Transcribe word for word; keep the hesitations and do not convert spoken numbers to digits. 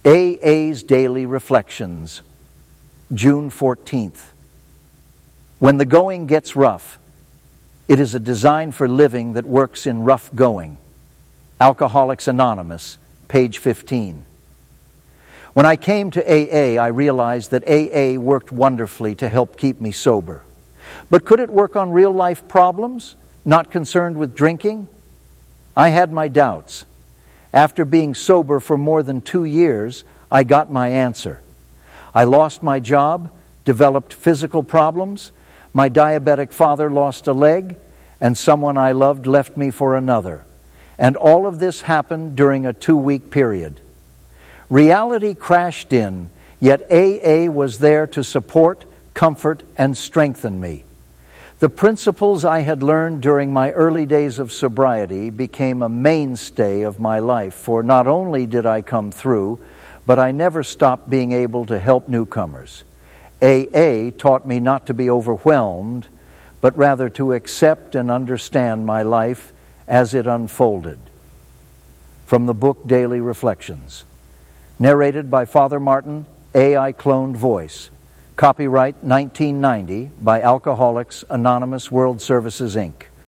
A A's Daily Reflections, June fourteenth. When the going gets rough, it is a design for living that works in rough going. Alcoholics Anonymous, page fifteen. When I came to A A, I realized that A A worked wonderfully to help keep me sober. But could it work on real-life problems, not concerned with drinking? I had my doubts. After being sober for more than two years, I got my answer. I lost my job, developed physical problems, my diabetic father lost a leg, and someone I loved left me for another. And all of this happened during a two-week period. Reality crashed in, yet A A was there to support, comfort, and strengthen me. The principles I had learned during my early days of sobriety became a mainstay of my life, for not only did I come through, but I never stopped being able to help newcomers. A A taught me not to be overwhelmed, but rather to accept and understand my life as it unfolded. From the book Daily Reflections. Narrated by Father Martin, A I cloned voice. Copyright nineteen ninety by Alcoholics Anonymous World Services, Incorporated